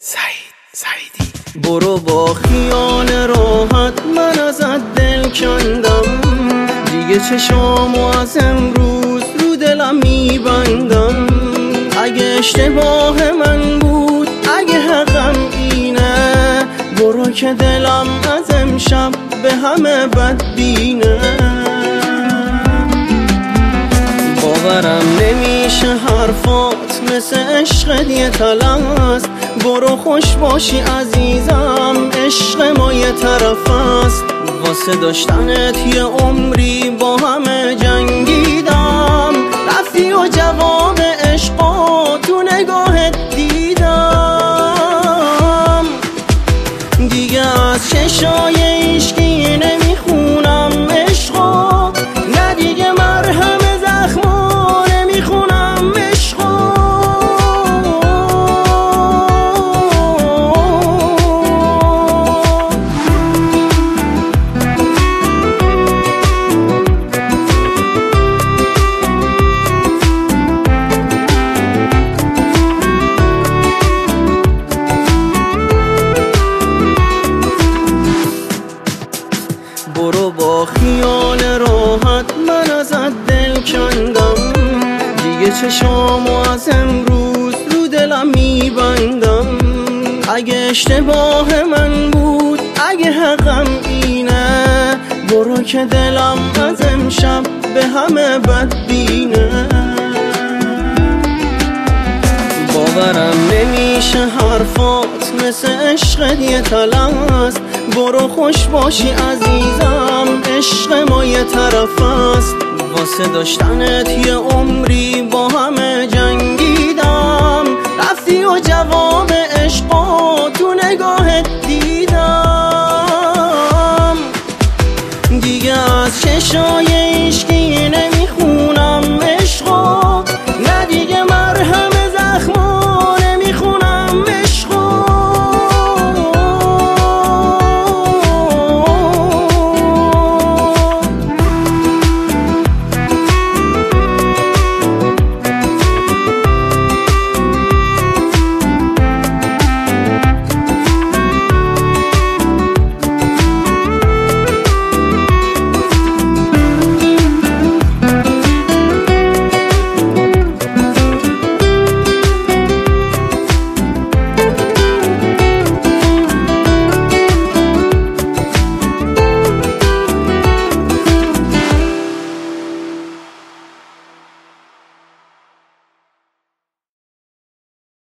سعیدی برو با خیال راحت من ازت دل کندم، دیگه چشامو از امروز رو دلم میبندم. اگه اشتباه من بود، اگه حقم اینه، برو که دلم از امشب به همه بدبینه. باورم نمیشه حرفات مثل عشق یه تلست. برو خوش باشی عزیزم، عشق ما یه طرف است. واسه داشتنت یه عمری با همه جنگیدم، رفتی و جواب عشقا تو نگاهت دیدم. دیگه از چشای عشقی نمیخونم عشقا، نه دیگه مرهم زخما نمیخونم عشقا. برو با خیال راحت من ازت دل کندم، دیگه چشامو از امروز رو دلم میبندم. اگه اشتباه من بود، اگه حقم اینه، برو که دلم از امشب به همه بدبینه. باورم نمیشه حرفات مثل عشق یه تلست. برو خوش باشی عزیزم، عشق ما یه طرف است. واسه داشتنت یه عمری با همه جنگیدم، رفتی و جواب عشقا تو نگاهت دیدم. دیگه از چشای